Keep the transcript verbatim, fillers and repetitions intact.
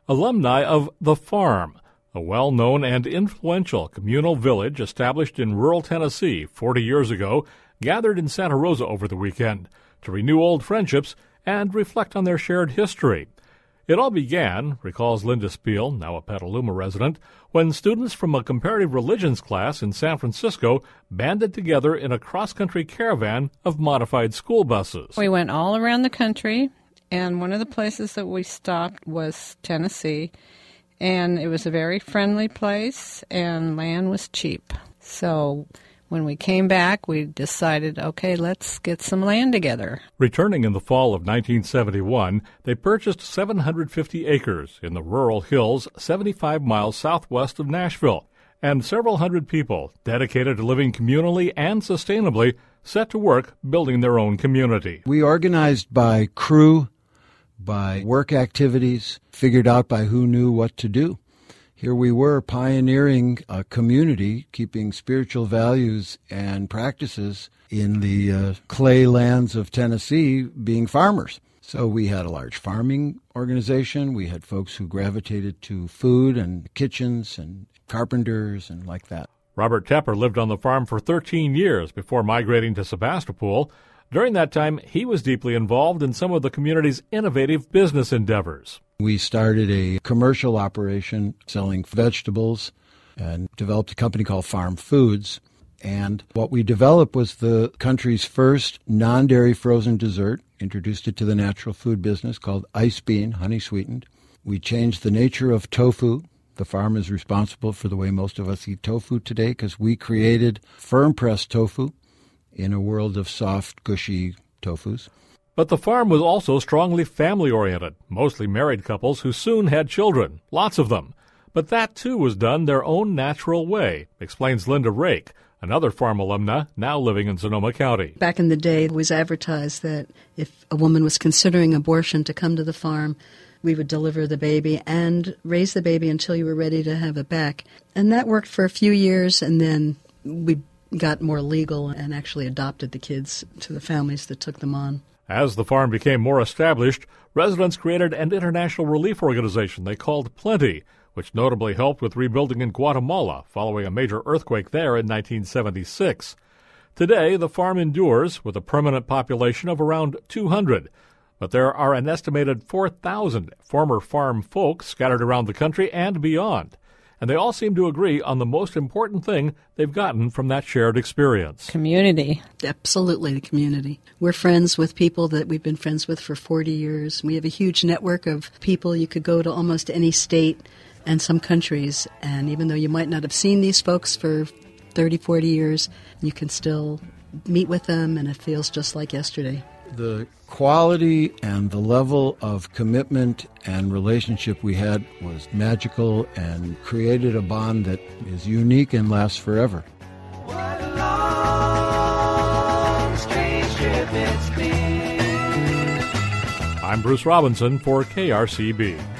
alumni of The Farm, a well-known and influential communal village established in rural Tennessee forty years ago, gathered in Santa Rosa over the weekend to renew old friendships and reflect on their shared history. It all began, recalls Linda Spiel, now a Petaluma resident, when students from a comparative religions class in San Francisco banded together in a cross-country caravan of modified school buses. We went all around the country, and one of the places that we stopped was Tennessee, and it was a very friendly place, and land was cheap. So when we came back, we decided, okay, let's get some land together. Returning in the fall of nineteen seventy-one, they purchased seven hundred fifty acres in the rural hills seventy-five miles southwest of Nashville, and several hundred people dedicated to living communally and sustainably set to work building their own community. We organized by crew, by work activities, figured out by who knew what to do. Here we were pioneering a community, keeping spiritual values and practices in the uh, clay lands of Tennessee, being farmers. So we had a large farming organization. We had folks who gravitated to food and kitchens and carpenters and like that. Robert Tepper lived on the farm for thirteen years before migrating to Sebastopol. During that time, he was deeply involved in some of the community's innovative business endeavors. We started a commercial operation selling vegetables and developed a company called Farm Foods. And what we developed was the country's first non-dairy frozen dessert, introduced it to the natural food business, called Ice Bean, honey sweetened. We changed the nature of tofu. The farm is responsible for the way most of us eat tofu today because we created firm-pressed tofu in a world of soft, gushy tofus. But the farm was also strongly family-oriented, mostly married couples who soon had children, lots of them. But that, too, was done their own natural way, explains Linda Rake, another farm alumna now living in Sonoma County. Back in the day, it was advertised that if a woman was considering abortion to come to the farm, we would deliver the baby and raise the baby until you were ready to have it back. And that worked for a few years, and then we got more legal and actually adopted the kids to the families that took them on. As the farm became more established, residents created an international relief organization they called Plenty, which notably helped with rebuilding in Guatemala following a major earthquake there in nineteen seventy-six. Today, the farm endures with a permanent population of around two hundred, but there are an estimated four thousand former farm folk scattered around the country and beyond. And they all seem to agree on the most important thing they've gotten from that shared experience. Community. Absolutely, the community. We're friends with people that we've been friends with for forty years. We have a huge network of people. You could go to almost any state and some countries, and even though you might not have seen these folks for thirty, forty years, you can still meet with them, and it feels just like yesterday. The quality and the level of commitment and relationship we had was magical and created a bond that is unique and lasts forever. What a long, strange trip it's been. I'm Bruce Robinson for K R C B.